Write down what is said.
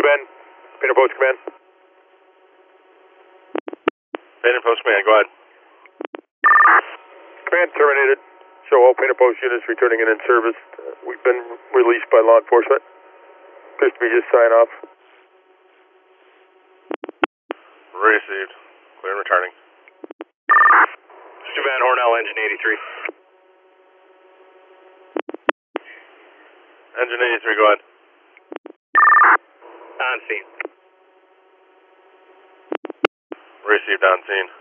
Command. Painter Post Command. Painter Post Command, go ahead. Command terminated. Show all Painter Post units returning and in service. We've been released by law enforcement. Appears to be just sign off. Received. Clear and returning. Stu Van Hornell, engine 83. Engine 83, go ahead. On scene. Received on scene.